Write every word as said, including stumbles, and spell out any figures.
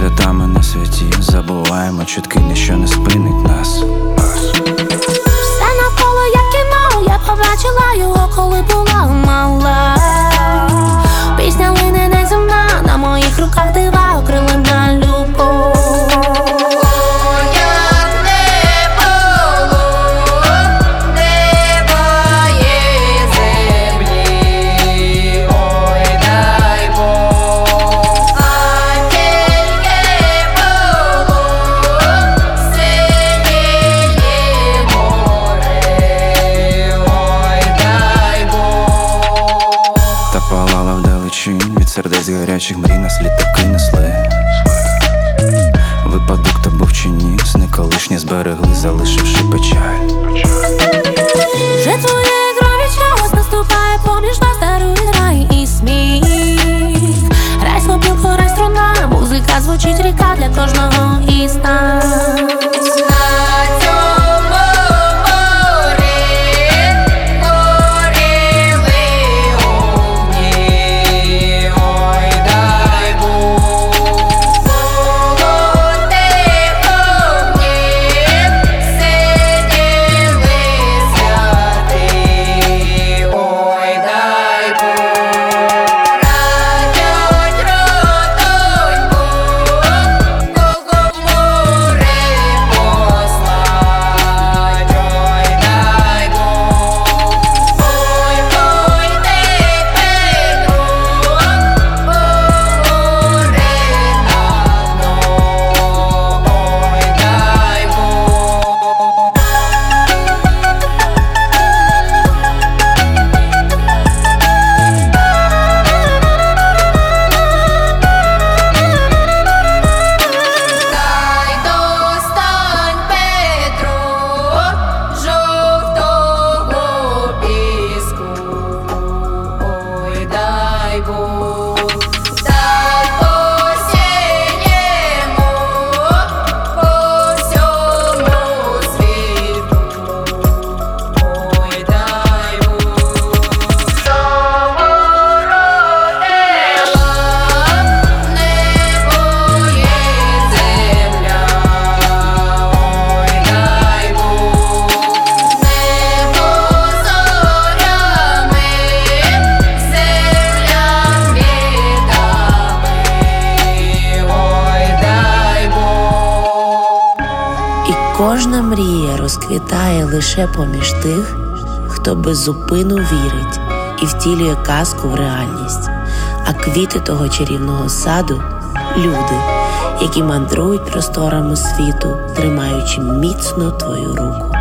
святами на святі, забуваємо чутки, ніщо не спинить нас. Все навколо як кіно, я побачила його, коли була мала. Пісня лине неземна, на моїх руках дива, окрилена любов. Палала вдалечінь, від сердець гарячих мрій нас літаки несли. Випадок то був чи ні, сни колишні зберегли, залишивши печаль. Вже твоєї крові час наступає, поміж нас дарує рай і сміх. Рай свобілко, рай струна, музика звучить, ріка для кожного із нас. Кожна мрія розквітає лише поміж тих, хто без зупину вірить і втілює казку в реальність. А квіти того чарівного саду – люди, які мандрують просторами світу, тримаючи міцно твою руку.